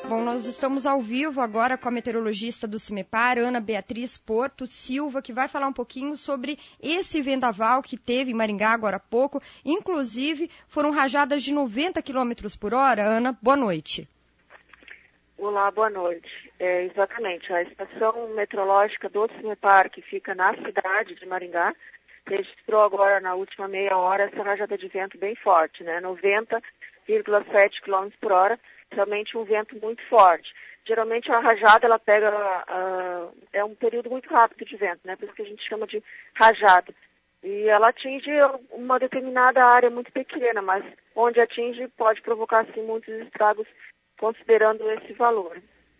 Bom, nós estamos ao vivo agora com a meteorologista do CIMEPAR, Ana Beatriz Porto Silva, que vai falar um pouquinho sobre esse vendaval que teve em Maringá agora há pouco. Inclusive, foram rajadas de 90 km por hora. Ana, boa noite. Olá, boa noite. Exatamente, a estação meteorológica do CIMEPAR, que fica na cidade de Maringá, registrou agora na última meia hora essa rajada de vento bem forte, né? 90,7 km por hora. Realmente um vento muito forte. Geralmente a rajada ela pega, é um período muito rápido de vento, né? Por isso que a gente chama de rajada. E ela atinge uma determinada área muito pequena, mas onde atinge pode provocar assim, muitos estragos considerando esse valor.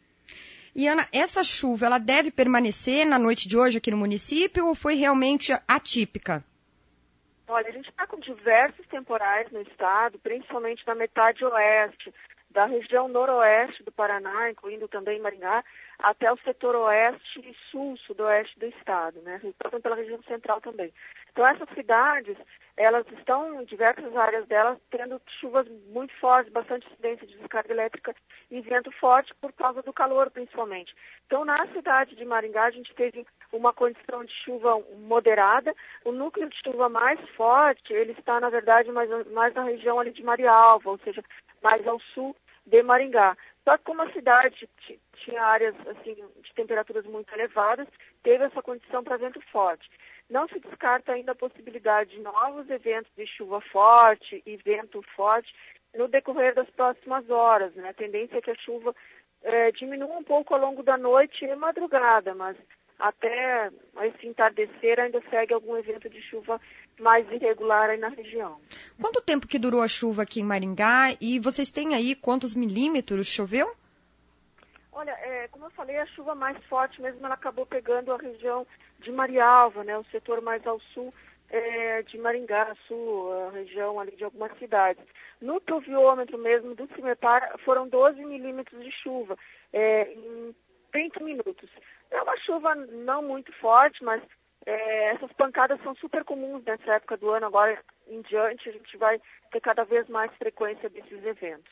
E Ana, essa chuva ela deve permanecer na noite de hoje aqui no município ou foi realmente atípica? Olha, a gente está com diversos temporais no estado, principalmente na metade oeste, da região noroeste do Paraná, incluindo também Maringá, até o setor oeste e sul, sudoeste do estado, né? Passando pela região central também. Então essas cidades, elas estão, em diversas áreas delas, tendo chuvas muito fortes, bastante incidência de descarga elétrica e vento forte por causa do calor, principalmente. Então na cidade de Maringá a gente teve uma condição de chuva moderada. O núcleo de chuva mais forte, ele está, na verdade, mais na região ali de Marialva, ou seja, mais ao sul de Maringá. Só que como a cidade tinha áreas assim, de temperaturas muito elevadas, teve essa condição para vento forte. Não se descarta ainda a possibilidade de novos eventos de chuva forte e vento forte no decorrer das próximas horas, né? A tendência é que a chuva diminua um pouco ao longo da noite e madrugada, mas até esse entardecer ainda segue algum evento de chuva mais irregular aí na região. Quanto tempo que durou a chuva aqui em Maringá e vocês têm aí quantos milímetros choveu? Olha, como eu falei, a chuva mais forte mesmo ela acabou pegando a região de Marialva, né, o setor mais ao sul de Maringá, sul, a região ali de algumas cidades. No pluviômetro mesmo do CIMEPAR foram 12 milímetros de chuva em 30 minutos. É uma chuva não muito forte, mas essas pancadas são super comuns nessa época do ano. Agora em diante a gente vai ter cada vez mais frequência desses eventos.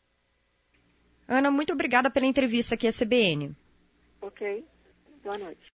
Ana, muito obrigada pela entrevista aqui à CBN. Ok, boa noite.